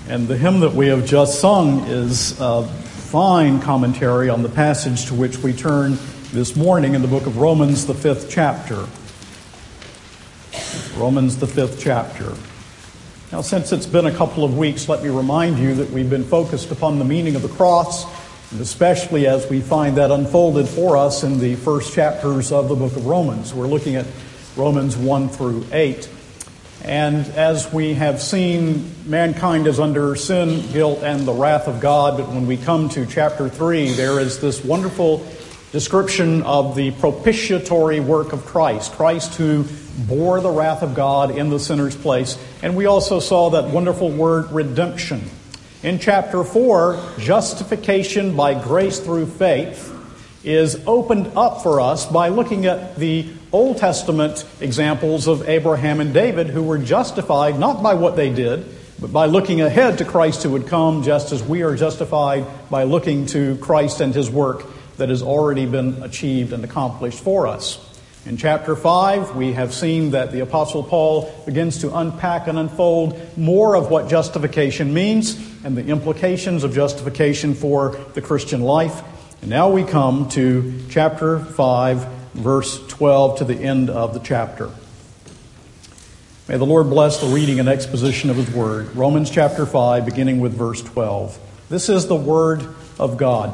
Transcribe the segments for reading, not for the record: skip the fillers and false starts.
And the hymn that we have just sung is a fine commentary on the passage to which we turn this morning in the book of Romans, the 5th chapter. Romans, the 5th chapter. Now, since it's been a couple of weeks, let me remind you that we've been focused upon the meaning of the cross, and especially as we find that unfolded for us in the first chapters of the book of Romans. We're looking at Romans 1 through 8. And as we have seen, mankind is under sin, guilt, and the wrath of God. But when we come to chapter 3, there is this wonderful description of the propitiatory work of Christ. Christ who bore the wrath of God in the sinner's place. And we also saw that wonderful word, redemption. In chapter 4, justification by grace through faith is opened up for us by looking at the Old Testament examples of Abraham and David, who were justified not by what they did, but by looking ahead to Christ who would come, just as we are justified by looking to Christ and his work that has already been achieved and accomplished for us. In chapter 5, we have seen that the Apostle Paul begins to unpack and unfold more of what justification means and the implications of justification for the Christian life. And now we come to chapter 5, verse 12 to the end of the chapter. May the Lord bless the reading and exposition of his word. Romans chapter 5, beginning with verse 12. This is the word of God.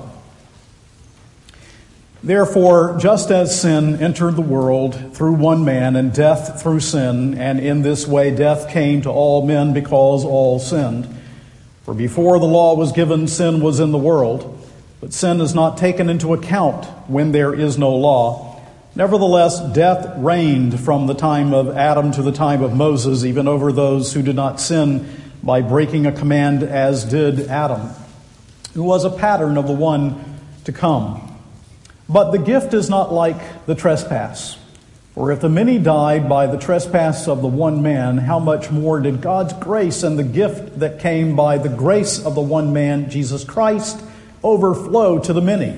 Therefore, just as sin entered the world through one man, and death through sin, and in this way death came to all men because all sinned. For before the law was given, sin was in the world, but sin is not taken into account when there is no law. Nevertheless, death reigned from the time of Adam to the time of Moses, even over those who did not sin by breaking a command, as did Adam, who was a pattern of the one to come. But the gift is not like the trespass. For if the many died by the trespass of the one man, how much more did God's grace and the gift that came by the grace of the one man, Jesus Christ, overflow to the many?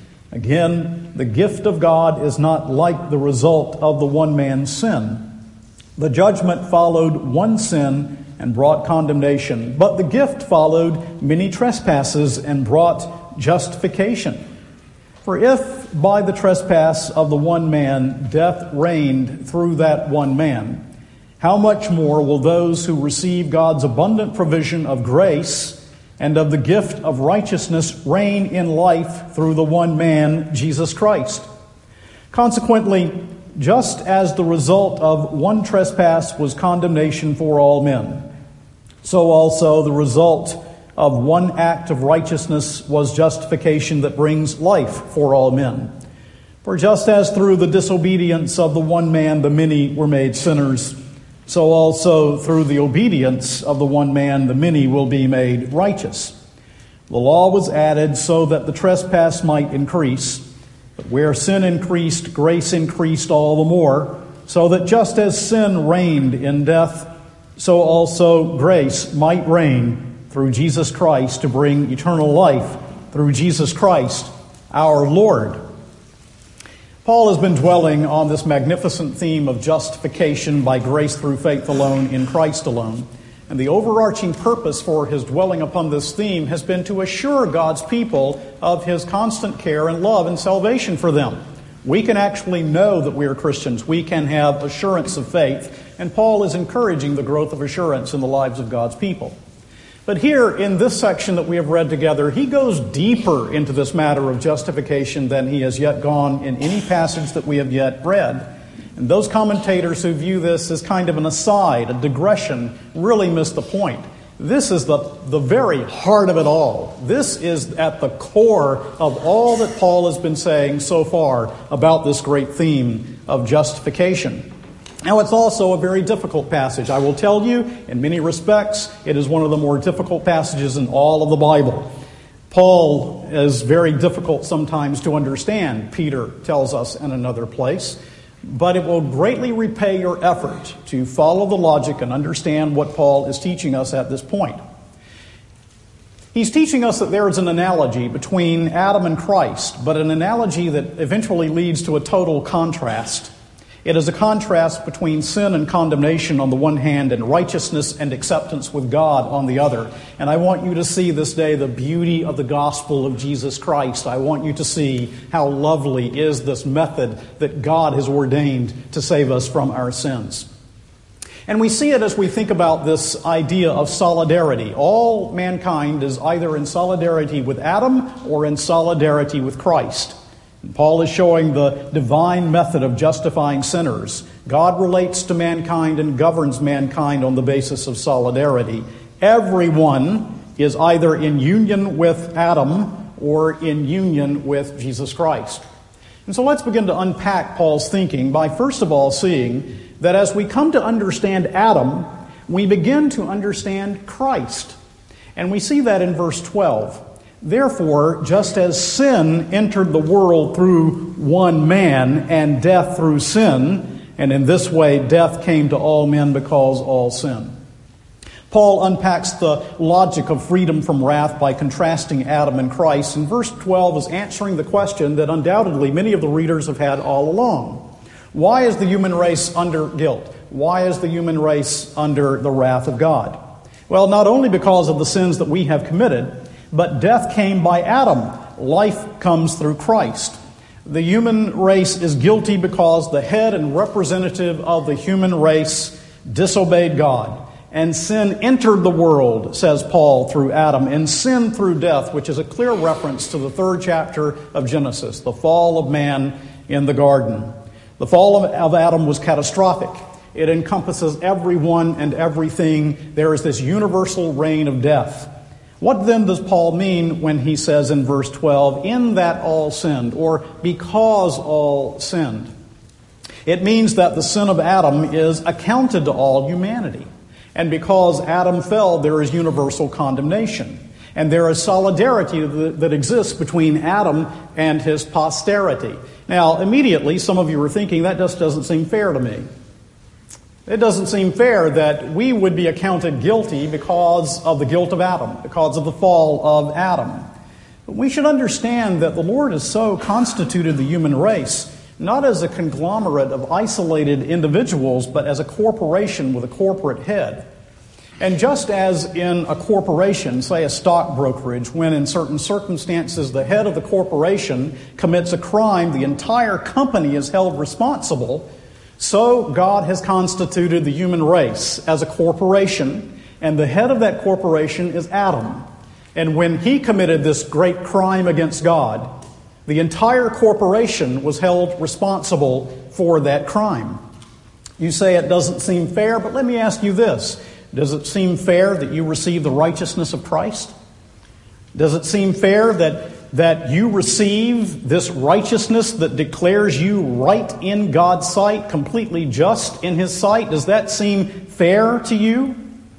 Again, the gift of God is not like the result of the one man's sin. The judgment followed one sin and brought condemnation, but the gift followed many trespasses and brought justification. For if by the trespass of the one man death reigned through that one man, how much more will those who receive God's abundant provision of grace and of the gift of righteousness reign in life through the one man, Jesus Christ? Consequently, just as the result of one trespass was condemnation for all men, so also the result of one act of righteousness was justification that brings life for all men. For just as through the disobedience of the one man the many were made sinners, so also through the obedience of the one man the many will be made righteous. The law was added so that the trespass might increase, but where sin increased, grace increased all the more, so that just as sin reigned in death, so also grace might reign through Jesus Christ to bring eternal life through Jesus Christ our Lord. Paul has been dwelling on this magnificent theme of justification by grace through faith alone in Christ alone. And the overarching purpose for his dwelling upon this theme has been to assure God's people of his constant care and love and salvation for them. We can actually know that we are Christians. We can have assurance of faith. And Paul is encouraging the growth of assurance in the lives of God's people. But here in this section that we have read together, he goes deeper into this matter of justification than he has yet gone in any passage that we have yet read. And those commentators who view this as kind of an aside, a digression, really miss the point. This is the very heart of it all. This is at the core of all that Paul has been saying so far about this great theme of justification. Now, it's also a very difficult passage. I will tell you, in many respects, it is one of the more difficult passages in all of the Bible. Paul is very difficult sometimes to understand, Peter tells us in another place, but it will greatly repay your effort to follow the logic and understand what Paul is teaching us at this point. He's teaching us that there is an analogy between Adam and Christ, but an analogy that eventually leads to a total contrast. It is a contrast between sin and condemnation on the one hand and righteousness and acceptance with God on the other. And I want you to see this day the beauty of the gospel of Jesus Christ. I want you to see how lovely is this method that God has ordained to save us from our sins. And we see it as we think about this idea of solidarity. All mankind is either in solidarity with Adam or in solidarity with Christ. Paul is showing the divine method of justifying sinners. God relates to mankind and governs mankind on the basis of solidarity. Everyone is either in union with Adam or in union with Jesus Christ. And so let's begin to unpack Paul's thinking by first of all seeing that as we come to understand Adam, we begin to understand Christ. And we see that in verse 12. Therefore, just as sin entered the world through one man, and death through sin, and in this way death came to all men because all sin. Paul unpacks the logic of freedom from wrath by contrasting Adam and Christ, and verse 12 is answering the question that undoubtedly many of the readers have had all along. Why is the human race under guilt? Why is the human race under the wrath of God? Well, not only because of the sins that we have committed, but death came by Adam. Life comes through Christ. The human race is guilty because the head and representative of the human race disobeyed God. And sin entered the world, says Paul, through Adam, and sin through death, which is a clear reference to the 3rd chapter of Genesis, the fall of man in the garden. The fall of Adam was catastrophic. It encompasses everyone and everything. There is this universal reign of death. What then does Paul mean when he says in verse 12, in that all sinned, or because all sinned? It means that the sin of Adam is accounted to all humanity. And because Adam fell, there is universal condemnation. And there is solidarity that exists between Adam and his posterity. Now, immediately, some of you are thinking, that just doesn't seem fair to me. It doesn't seem fair that we would be accounted guilty because of the guilt of Adam, because of the fall of Adam. But we should understand that the Lord has so constituted the human race, not as a conglomerate of isolated individuals, but as a corporation with a corporate head. And just as in a corporation, say a stock brokerage, when in certain circumstances the head of the corporation commits a crime, the entire company is held responsible. So God has constituted the human race as a corporation, and the head of that corporation is Adam. And when he committed this great crime against God, the entire corporation was held responsible for that crime. You say it doesn't seem fair, but let me ask you this. Does it seem fair that you receive the righteousness of Christ? Does it seem fair that you receive this righteousness that declares you right in God's sight, completely just in His sight? Does that seem fair to you?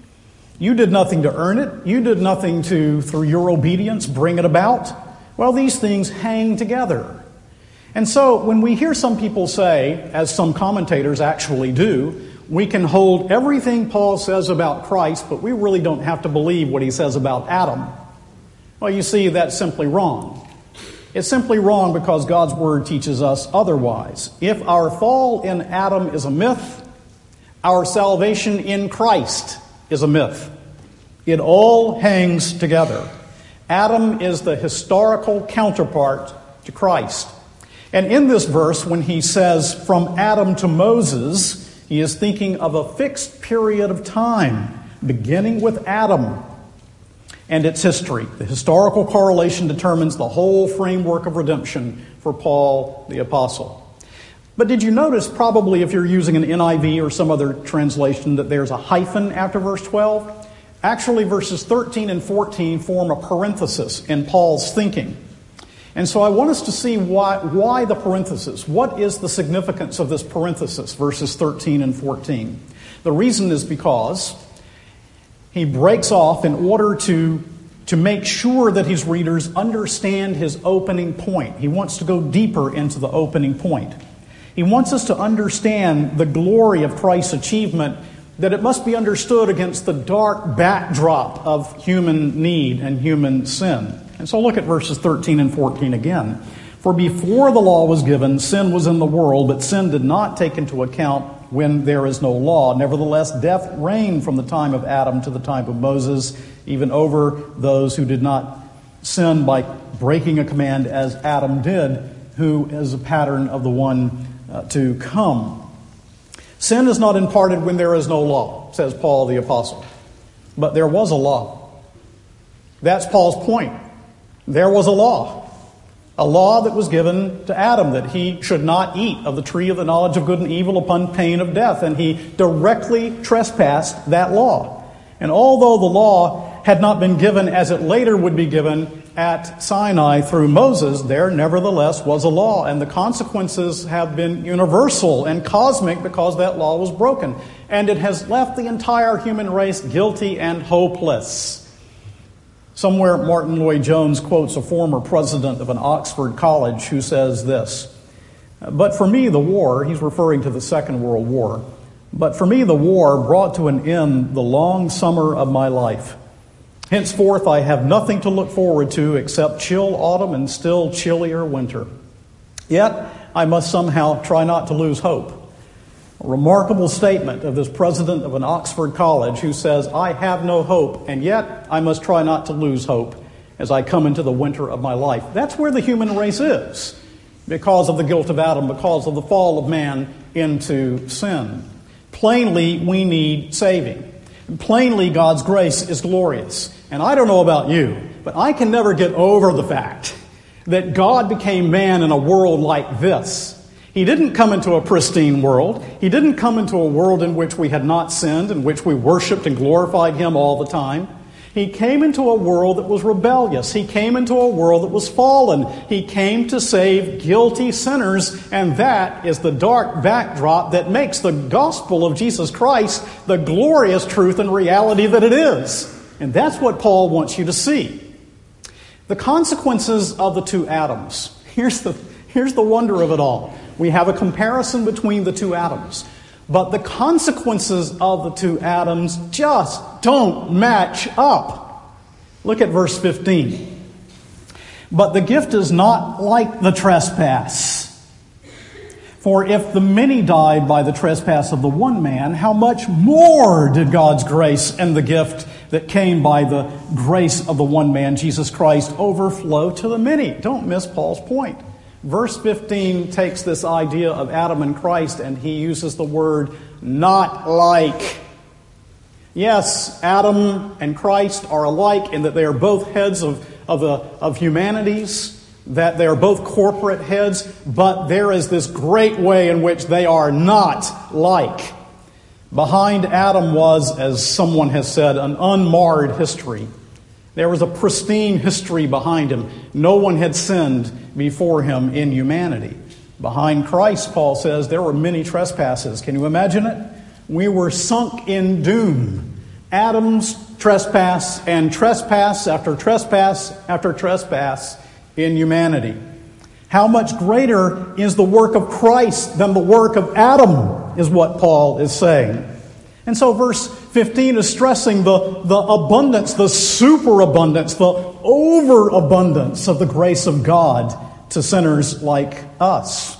You did nothing to earn it. You did nothing to, through your obedience, bring it about. Well, these things hang together. And so when we hear some people say, as some commentators actually do, we can hold everything Paul says about Christ, but we really don't have to believe what he says about Adam. Well, you see, that's simply wrong. It's simply wrong because God's Word teaches us otherwise. If our fall in Adam is a myth, our salvation in Christ is a myth. It all hangs together. Adam is the historical counterpart to Christ. And in this verse, when he says, from Adam to Moses, he is thinking of a fixed period of time, beginning with Adam and its history. The historical correlation determines the whole framework of redemption for Paul the Apostle. But did you notice, probably if you're using an NIV or some other translation, that there's a hyphen after verse 12? Actually, verses 13 and 14 form a parenthesis in Paul's thinking. And so I want us to see why the parenthesis. What is the significance of this parenthesis, verses 13 and 14? The reason is because he breaks off in order to make sure that his readers understand his opening point. He wants to go deeper into the opening point. He wants us to understand the glory of Christ's achievement, that it must be understood against the dark backdrop of human need and human sin. And so look at verses 13 and 14 again. For before the law was given, sin was in the world, but sin did not take into account when there is no law. Nevertheless, death reigned from the time of Adam to the time of Moses, even over those who did not sin by breaking a command as Adam did, who is a pattern of the one to come. Sin is not imparted when there is no law, says Paul the Apostle. But there was a law. That's Paul's point. There was a law that was given to Adam, that he should not eat of the tree of the knowledge of good and evil upon pain of death. And he directly trespassed that law. And although the law had not been given as it later would be given at Sinai through Moses, there nevertheless was a law. And the consequences have been universal and cosmic because that law was broken. And it has left the entire human race guilty and hopeless. Somewhere Martin Lloyd-Jones quotes a former president of an Oxford college who says this, "But for me the war," he's referring to the Second World War, "but for me the war brought to an end the long summer of my life. Henceforth I have nothing to look forward to except chill autumn and still chillier winter. Yet I must somehow try not to lose hope." A remarkable statement of this president of an Oxford college who says, "I have no hope, and yet I must try not to lose hope as I come into the winter of my life." That's where the human race is, because of the guilt of Adam, because of the fall of man into sin. Plainly, we need saving. Plainly, God's grace is glorious. And I don't know about you, but I can never get over the fact that God became man in a world like this. He didn't come into a pristine world. He didn't come into a world in which we had not sinned, in which we worshiped and glorified Him all the time. He came into a world that was rebellious. He came into a world that was fallen. He came to save guilty sinners, and that is the dark backdrop that makes the gospel of Jesus Christ the glorious truth and reality that it is. And that's what Paul wants you to see. The consequences of the two Adams. Here's the wonder of it all. We have a comparison between the two Adams. But the consequences of the two Adams just don't match up. Look at verse 15. "But the gift is not like the trespass. For if the many died by the trespass of the one man, how much more did God's grace and the gift that came by the grace of the one man, Jesus Christ, overflow to the many?" Don't miss Paul's point. Verse 15 takes this idea of Adam and Christ and he uses the word "not like." Yes, Adam and Christ are alike in that they are both heads of humanities, that they are both corporate heads, but there is this great way in which they are not like. Behind Adam was, as someone has said, an unmarred history. There was a pristine history behind him. No one had sinned before him in humanity. Behind Christ, Paul says, there were many trespasses. Can you imagine it? We were sunk in doom. Adam's trespass and trespass after trespass after trespass in humanity. How much greater is the work of Christ than the work of Adam, is what Paul is saying. And so verse 15 is stressing the abundance, the superabundance, the overabundance of the grace of God to sinners like us.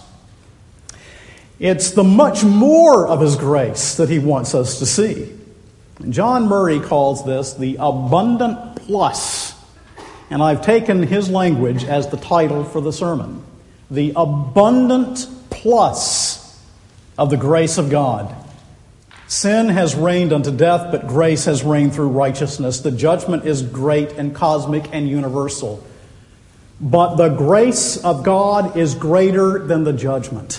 It's the much more of His grace that He wants us to see. John Murray calls this the abundant plus. And I've taken his language as the title for the sermon. The abundant plus of the grace of God. Sin has reigned unto death, but grace has reigned through righteousness. The judgment is great and cosmic and universal. But the grace of God is greater than the judgment.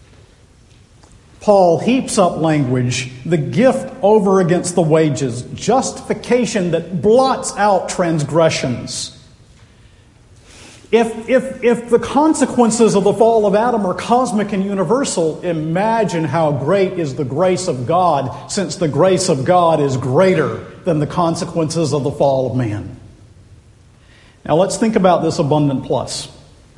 Paul heaps up language, the gift over against the wages, justification that blots out transgressions. If the consequences of the fall of Adam are cosmic and universal, imagine how great is the grace of God, since the grace of God is greater than the consequences of the fall of man. Now let's think about this abundant plus.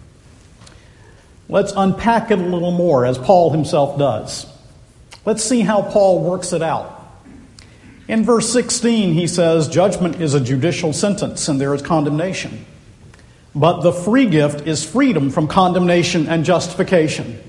Let's unpack it a little more, as Paul himself does. Let's see how Paul works it out. In verse 16, he says, judgment is a judicial sentence and there is condemnation. But the free gift is freedom from condemnation and justification.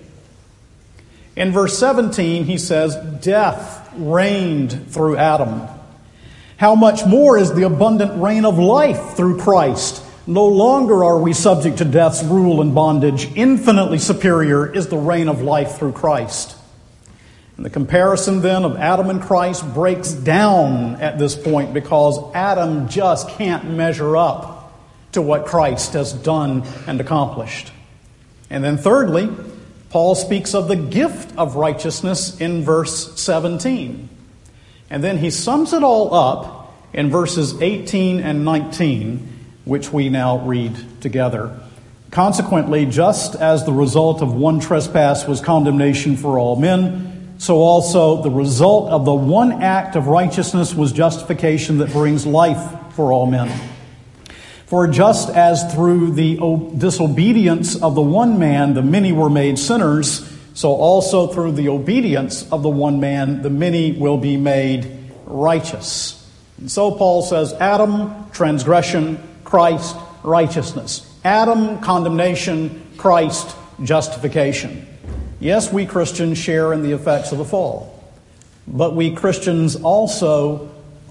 In verse 17, he says, death reigned through Adam. How much more is the abundant reign of life through Christ? No longer are we subject to death's rule and bondage. Infinitely superior is the reign of life through Christ. And the comparison then of Adam and Christ breaks down at this point because Adam just can't measure up to what Christ has done and accomplished. And then thirdly, Paul speaks of the gift of righteousness in verse 17. And then he sums it all up in verses 18 and 19, which we now read together. Consequently, just as the result of one trespass was condemnation for all men, so also the result of the one act of righteousness was justification that brings life for all men. For just as through the disobedience of the one man the many were made sinners, so also through the obedience of the one man the many will be made righteous. And so Paul says, Adam, transgression, Christ, righteousness. Adam, condemnation, Christ, justification. Yes, we Christians share in the effects of the fall. But we Christians also,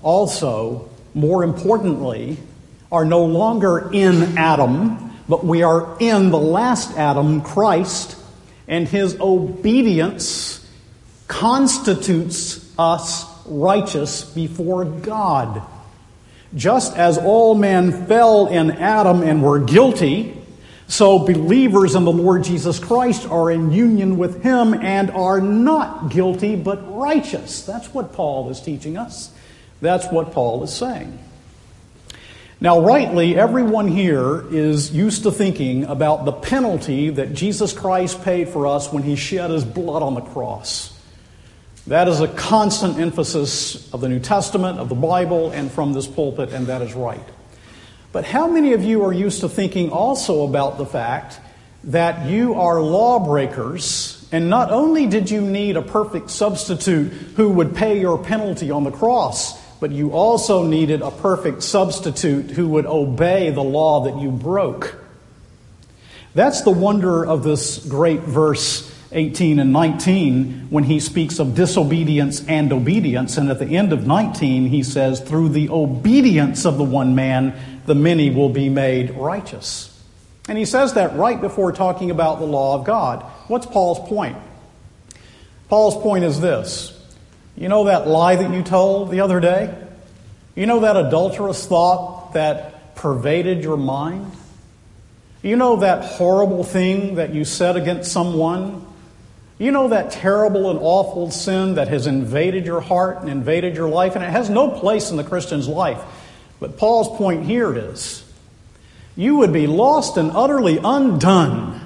more importantly, are no longer in Adam, but we are in the last Adam, Christ, and his obedience constitutes us righteous before God. Just as all men fell in Adam and were guilty, so believers in the Lord Jesus Christ are in union with him and are not guilty but righteous. That's what Paul is teaching us. That's what Paul is saying. Now, rightly, everyone here is used to thinking about the penalty that Jesus Christ paid for us when he shed his blood on the cross. That is a constant emphasis of the New Testament, of the Bible, and from this pulpit, and that is right. But how many of you are used to thinking also about the fact that you are lawbreakers, and not only did you need a perfect substitute who would pay your penalty on the cross, but you also needed a perfect substitute who would obey the law that you broke. That's the wonder of this great verse 18 and 19 when he speaks of disobedience and obedience. And at the end of 19 he says, through the obedience of the one man, the many will be made righteous. And he says that right before talking about the law of God. What's Paul's point? Paul's point is this. You know that lie that you told the other day? You know that adulterous thought that pervaded your mind? You know that horrible thing that you said against someone? You know that terrible and awful sin that has invaded your heart and invaded your life? And it has no place in the Christian's life. But Paul's point here is, you would be lost and utterly undone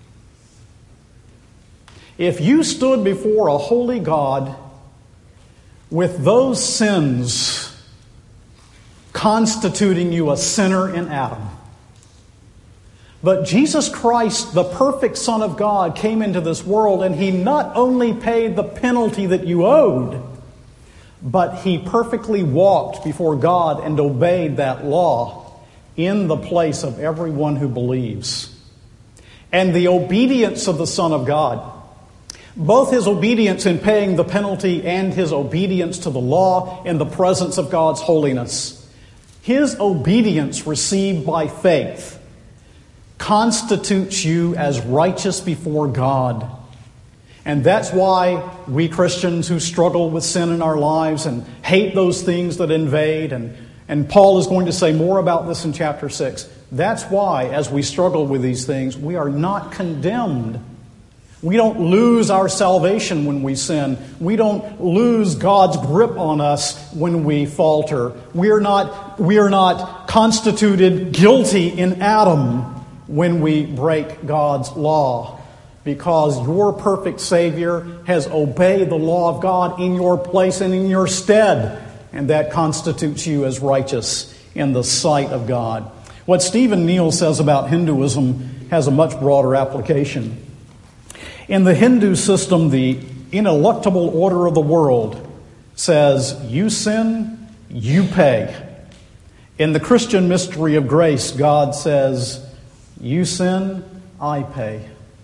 if you stood before a holy God with those sins constituting you a sinner in Adam. But Jesus Christ, the perfect Son of God, came into this world and he not only paid the penalty that you owed, but he perfectly walked before God and obeyed that law in the place of everyone who believes. And the obedience of the Son of God, both his obedience in paying the penalty and his obedience to the law in the presence of God's holiness, his obedience received by faith constitutes you as righteous before God. And that's why we Christians who struggle with sin in our lives and hate those things that invade, and Paul is going to say more about this in chapter 6. That's why, as we struggle with these things, we are not condemned. We don't lose our salvation when we sin. We don't lose God's grip on us when we falter. We are not constituted guilty in Adam when we break God's law, because your perfect Savior has obeyed the law of God in your place and in your stead, and that constitutes you as righteous in the sight of God. What Stephen Neal says about Hinduism has a much broader application. In the Hindu system, the ineluctable order of the world says, you sin, you pay. In the Christian mystery of grace, God says, You sin, I pay.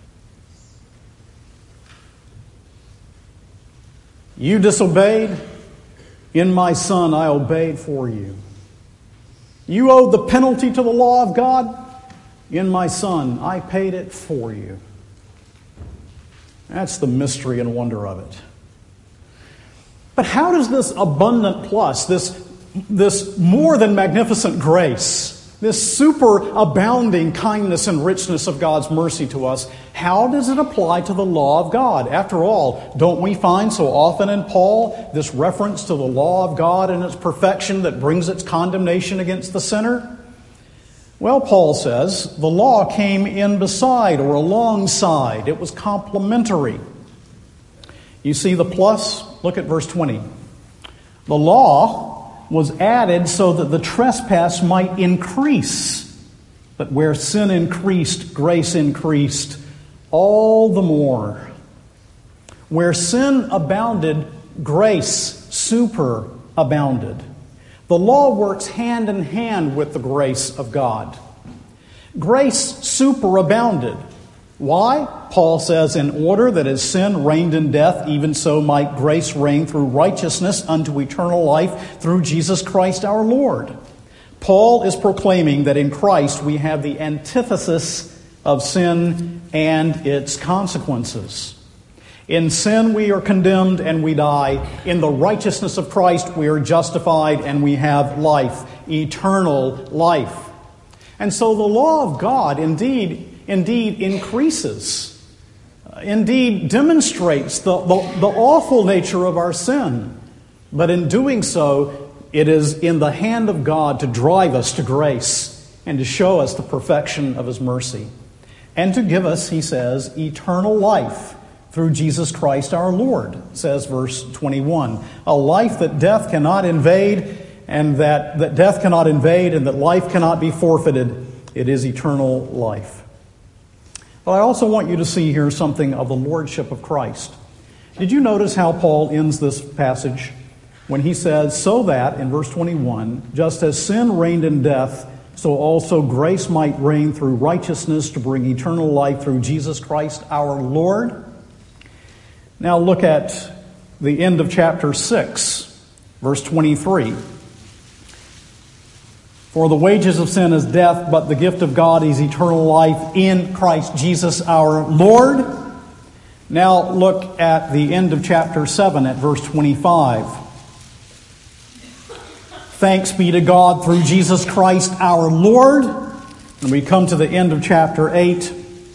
You disobeyed, in my Son I obeyed for you. You owed the penalty to the law of God, in my Son I paid it for you. That's the mystery and wonder of it. But how does this abundant plus, this more than magnificent grace, this superabounding kindness and richness of God's mercy to us, how does it apply to the law of God? After all, don't we find so often in Paul this reference to the law of God and its perfection that brings its condemnation against the sinner? Well, Paul says the law came in beside or alongside. It was complementary. You see the plus? Look at verse 20. The law was added so that the trespass might increase. But where sin increased, grace increased all the more. Where sin abounded, grace superabounded. The law works hand in hand with the grace of God. Grace superabounded. Why? Paul says, in order that as sin reigned in death, even so might grace reign through righteousness unto eternal life through Jesus Christ our Lord. Paul is proclaiming that in Christ we have the antithesis of sin and its consequences. In sin we are condemned and we die. In the righteousness of Christ we are justified and we have life, eternal life. And so the law of God indeed increases, indeed demonstrates the awful nature of our sin. But in doing so, it is in the hand of God to drive us to grace and to show us the perfection of His mercy. And to give us, he says, eternal life through Jesus Christ our Lord, says verse 21. A life that death cannot invade and that death cannot invade and that life cannot be forfeited. It is eternal life. But I also want you to see here something of the lordship of Christ. Did you notice how Paul ends this passage when he says, so that, in verse 21, just as sin reigned in death, so also grace might reign through righteousness to bring eternal life through Jesus Christ our Lord? Now look at the end of chapter 6, verse 23. For the wages of sin is death, but the gift of God is eternal life in Christ Jesus our Lord. Now look at the end of chapter 7 at verse 25. Thanks be to God through Jesus Christ our Lord. And we come to the end of chapter 8.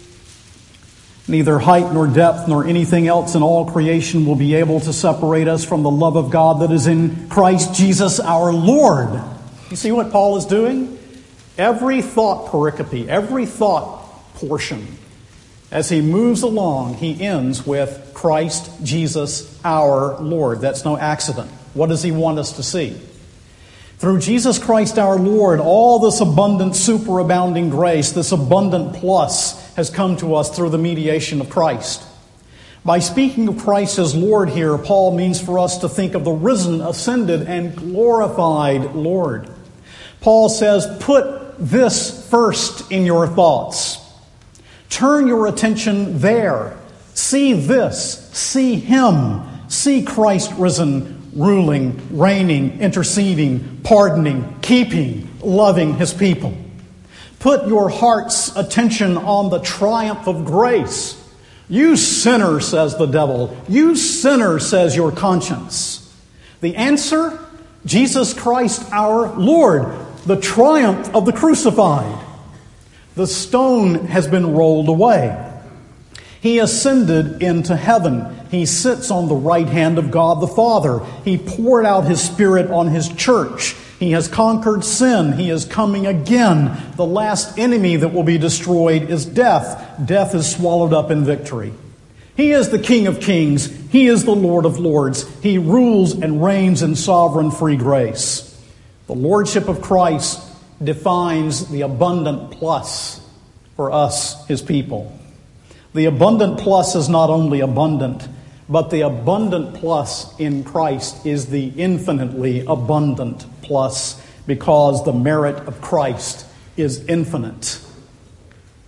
Neither height nor depth nor anything else in all creation will be able to separate us from the love of God that is in Christ Jesus our Lord. You see what Paul is doing? Every thought pericope, every thought portion, as he moves along, he ends with Christ Jesus our Lord. That's no accident. What does he want us to see? Through Jesus Christ our Lord, all this abundant, superabounding grace, this abundant plus, has come to us through the mediation of Christ. By speaking of Christ as Lord here, Paul means for us to think of the risen, ascended, and glorified Lord. Paul says, put this first in your thoughts. Turn your attention there. See this. See Him. See Christ risen, ruling, reigning, interceding, pardoning, keeping, loving His people. Put your heart's attention on the triumph of grace. You sinner, says the devil. You sinner, says your conscience. The answer? Jesus Christ our Lord. The triumph of the crucified. The stone has been rolled away. He ascended into heaven. He sits on the right hand of God the Father. He poured out His Spirit on His church. He has conquered sin. He is coming again. The last enemy that will be destroyed is death. Death is swallowed up in victory. He is the King of kings. He is the Lord of lords. He rules and reigns in sovereign free grace. The Lordship of Christ defines the abundant plus for us, His people. The abundant plus is not only abundant, but the abundant plus in Christ is the infinitely abundant plus because the merit of Christ is infinite.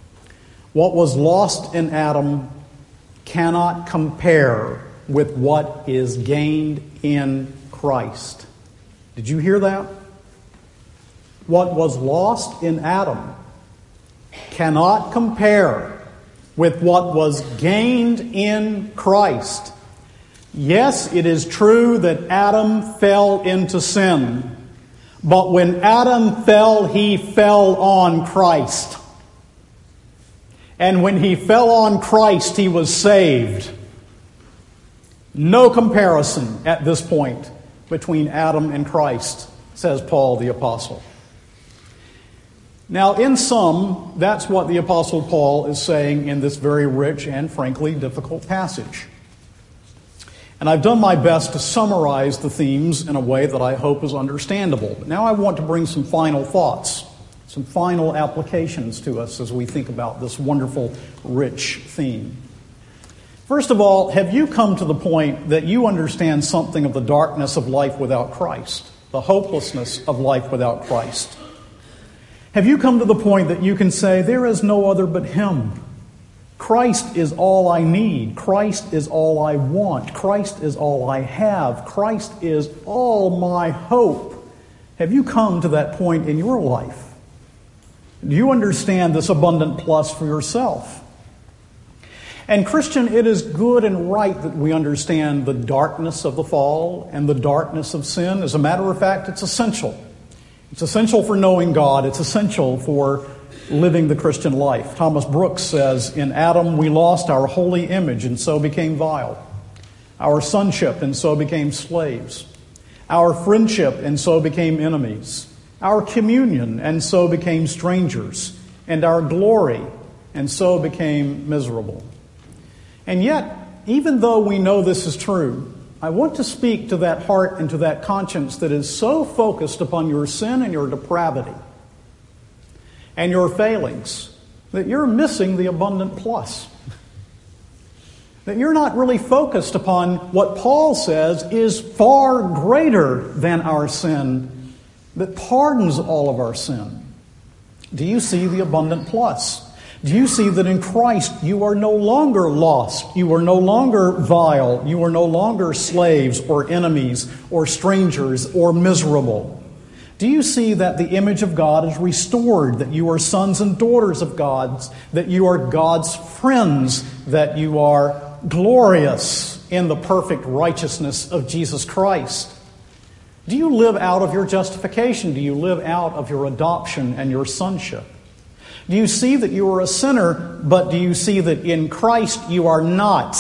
What was lost in Adam cannot compare with what is gained in Christ. Did you hear that? What was lost in Adam cannot compare with what was gained in Christ. Yes, it is true that Adam fell into sin, but when Adam fell, he fell on Christ. And when he fell on Christ, he was saved. No comparison at this point between Adam and Christ, says Paul the Apostle. Now, in sum, that's what the Apostle Paul is saying in this very rich and, frankly, difficult passage. And I've done my best to summarize the themes in a way that I hope is understandable. But now I want to bring some final thoughts, some final applications to us as we think about this wonderful, rich theme. First of all, have you come to the point that you understand something of the darkness of life without Christ, the hopelessness of life without Christ? Have you come to the point that you can say, there is no other but Him? Christ is all I need. Christ is all I want. Christ is all I have. Christ is all my hope. Have you come to that point in your life? Do you understand this abundant plus for yourself? And Christian, it is good and right that we understand the darkness of the fall and the darkness of sin. As a matter of fact, it's essential. It's essential for knowing God. It's essential for living the Christian life. Thomas Brooks says, in Adam we lost our holy image and so became vile. Our sonship and so became slaves. Our friendship and so became enemies. Our communion and so became strangers. And our glory and so became miserable. And yet, even though we know this is true, I want to speak to that heart and to that conscience that is so focused upon your sin and your depravity and your failings that you're missing the abundant plus. That you're not really focused upon what Paul says is far greater than our sin, that pardons all of our sin. Do you see the abundant plus? Do you see that in Christ you are no longer lost, you are no longer vile, you are no longer slaves or enemies or strangers or miserable? Do you see that the image of God is restored, that you are sons and daughters of God, that you are God's friends, that you are glorious in the perfect righteousness of Jesus Christ? Do you live out of your justification? Do you live out of your adoption and your sonship? Do you see that you are a sinner, but do you see that in Christ you are not?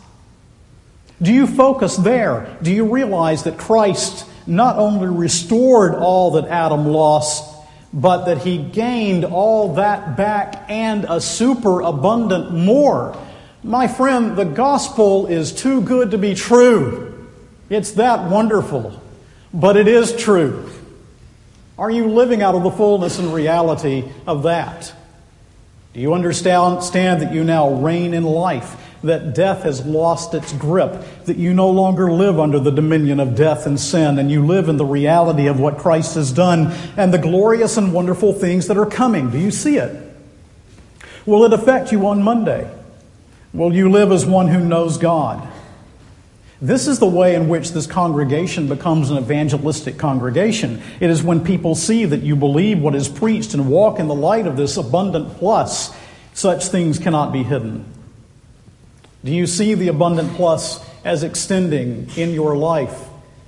Do you focus there? Do you realize that Christ not only restored all that Adam lost, but that He gained all that back and a superabundant more? My friend, the gospel is too good to be true. It's that wonderful, but it is true. Are you living out of the fullness and reality of that? Do you understand that you now reign in life, that death has lost its grip, that you no longer live under the dominion of death and sin, and you live in the reality of what Christ has done and the glorious and wonderful things that are coming? Do you see it? Will it affect you on Monday? Will you live as one who knows God? This is the way in which this congregation becomes an evangelistic congregation. It is when people see that you believe what is preached and walk in the light of this abundant plus, such things cannot be hidden. Do you see the abundant plus as extending in your life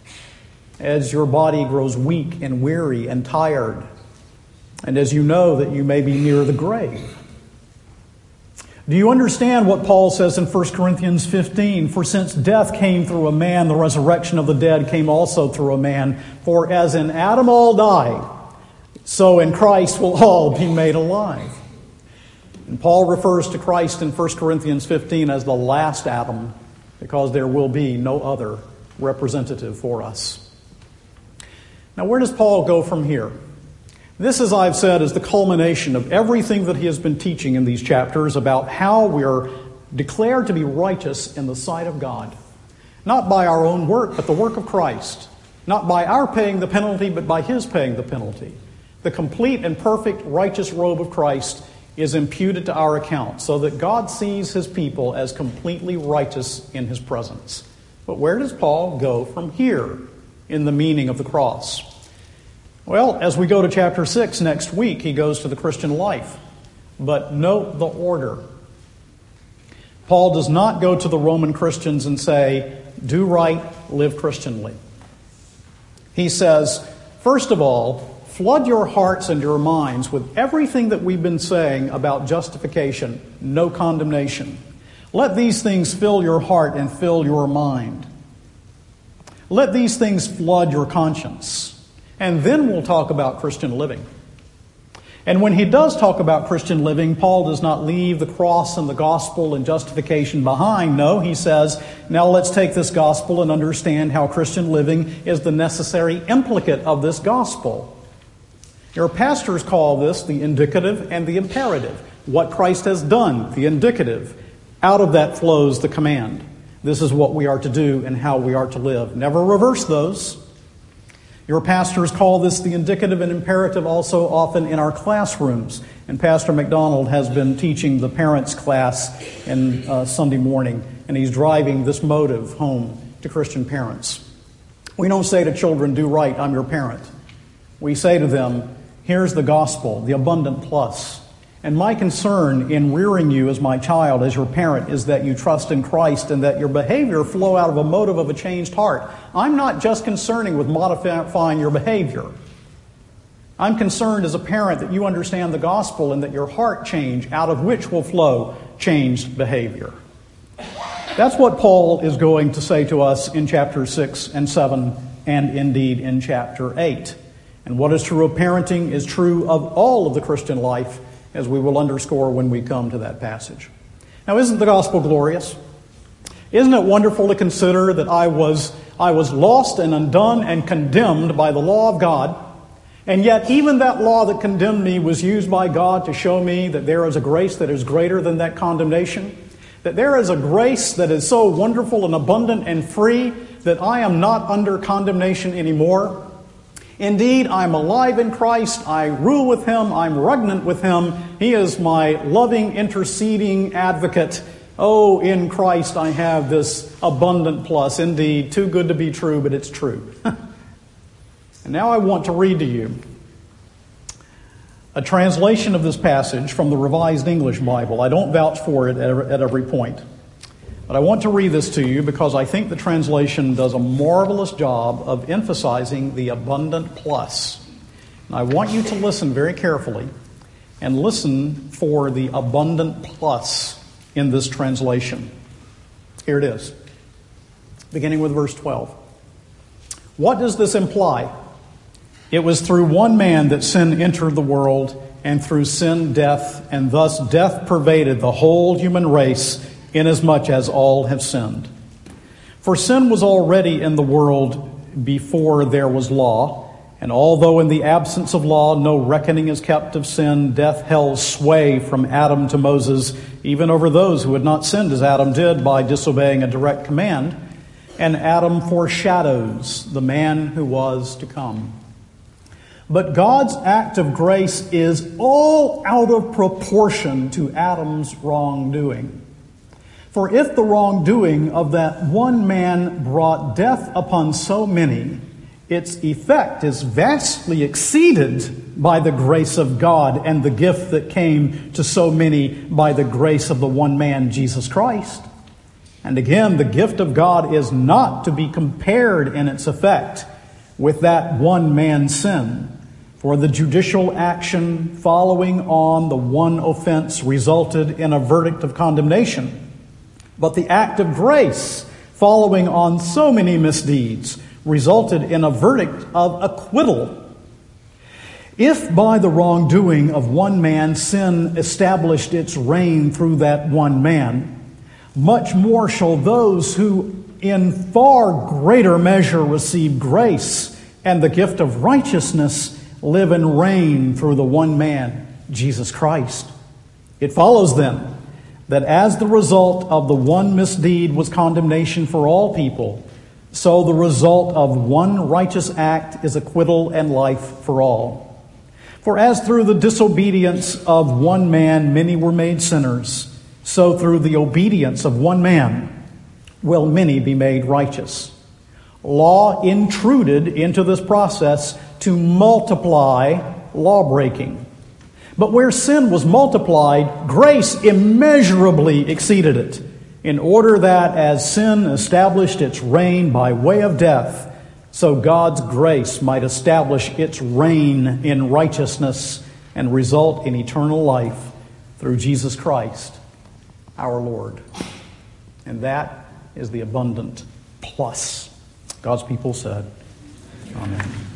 as your body grows weak and weary and tired, and as you know that you may be near the grave? Do you understand what Paul says in 1 Corinthians 15? For since death came through a man, the resurrection of the dead came also through a man. For as in Adam all die, so in Christ will all be made alive. And Paul refers to Christ in 1 Corinthians 15 as the last Adam, because there will be no other representative for us. Now, where does Paul go from here? This, as I've said, is the culmination of everything that he has been teaching in these chapters about how we are declared to be righteous in the sight of God. Not by our own work, but the work of Christ. Not by our paying the penalty, but by His paying the penalty. The complete and perfect righteous robe of Christ is imputed to our account, so that God sees his people as completely righteous in his presence. But where does Paul go from here in the meaning of the cross? Well, as we go to chapter 6 next week, he goes to the Christian life. But note the order. Paul does not go to the Roman Christians and say, do right, live Christianly. He says, first of all, flood your hearts and your minds with everything that we've been saying about justification, no condemnation. Let these things fill your heart and fill your mind. Let these things flood your conscience. And then we'll talk about Christian living. And when he does talk about Christian living, Paul does not leave the cross and the gospel and justification behind. No, he says, now let's take this gospel and understand how Christian living is the necessary implicate of this gospel. Your pastors call this the indicative and the imperative. What Christ has done, the indicative. Out of that flows the command. This is what we are to do and how we are to live. Never reverse those. Your pastors call this the indicative and imperative also often in our classrooms. And Pastor McDonald has been teaching the parents' class in Sunday morning, and he's driving this motive home to Christian parents. We don't say to children, do right, I'm your parent. We say to them, here's the gospel, the abundant plus. And my concern in rearing you as my child, as your parent, is that you trust in Christ and that your behavior flow out of a motive of a changed heart. I'm not just concerning with modifying your behavior. I'm concerned as a parent that you understand the gospel and that your heart change, out of which will flow changed behavior. That's what Paul is going to say to us in chapters 6 and 7, and indeed in chapter 8. And what is true of parenting is true of all of the Christian life, as we will underscore when we come to that passage. Now, isn't the gospel glorious? Isn't it wonderful to consider that I was lost and undone and condemned by the law of God, and yet even that law that condemned me was used by God to show me that there is a grace that is greater than that condemnation, that there is a grace that is so wonderful and abundant and free that I am not under condemnation anymore. Indeed, I'm alive in Christ. I rule with Him. I'm regnant with Him. He is my loving, interceding advocate. Oh, in Christ I have this abundant plus. Indeed, too good to be true, but it's true. And now I want to read to you a translation of this passage from the Revised English Bible. I don't vouch for it at every point. But I want to read this to you because I think the translation does a marvelous job of emphasizing the abundant plus. And I want you to listen very carefully and listen for the abundant plus in this translation. Here it is, beginning with verse 12. What does this imply? It was through one man that sin entered the world, and through sin death, and thus death pervaded the whole human race, inasmuch as all have sinned. For sin was already in the world before there was law, and although in the absence of law no reckoning is kept of sin, death held sway from Adam to Moses, even over those who had not sinned as Adam did by disobeying a direct command. And Adam foreshadows the man who was to come. But God's act of grace is all out of proportion to Adam's wrongdoing. For if the wrongdoing of that one man brought death upon so many, its effect is vastly exceeded by the grace of God and the gift that came to so many by the grace of the one man, Jesus Christ. And again, the gift of God is not to be compared in its effect with that one man's sin. For the judicial action following on the one offense resulted in a verdict of condemnation. But the act of grace following on so many misdeeds resulted in a verdict of acquittal. If by the wrongdoing of one man sin established its reign through that one man, much more shall those who in far greater measure receive grace and the gift of righteousness live and reign through the one man, Jesus Christ. It follows then that as the result of the one misdeed was condemnation for all people, so the result of one righteous act is acquittal and life for all. For as through the disobedience of one man many were made sinners, so through the obedience of one man will many be made righteous. Law intruded into this process to multiply lawbreaking. But where sin was multiplied, grace immeasurably exceeded it, in order that as sin established its reign by way of death, so God's grace might establish its reign in righteousness and result in eternal life through Jesus Christ, our Lord. And that is the abundant plus. God's people said, Amen.